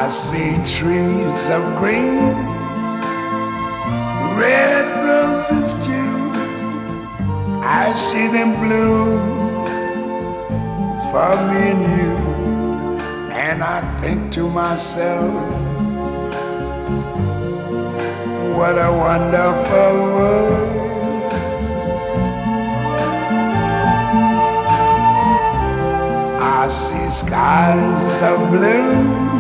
I see trees of green, red roses too. I see them bloom for me and you. And I think to myself, what a wonderful world. I see skies of blue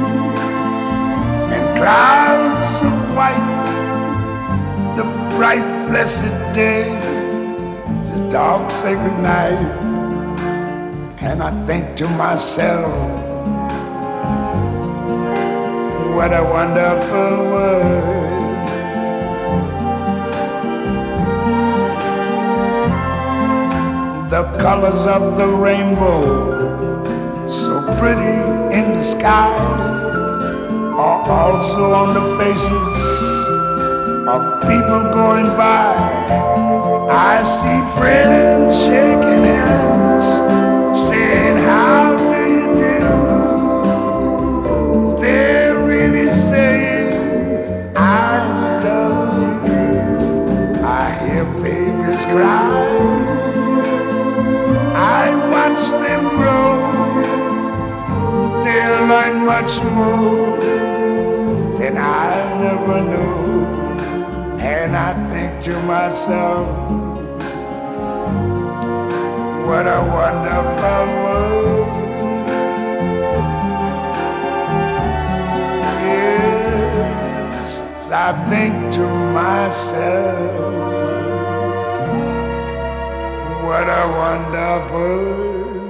and clouds of white, the bright blessed day, the dark sacred night. And I think to myself, what a wonderful world. The colors of the rainbow, so pretty in the sky, are also on the faces of people going by. I see friends shaking hands, saying, how do you do? They're really saying, I love you. I hear babies cry, I watch them grow. They'll learn much more than I ever knew. And I think to myself, what a wonderful world. Yes, I think to myself, what a wonderful world.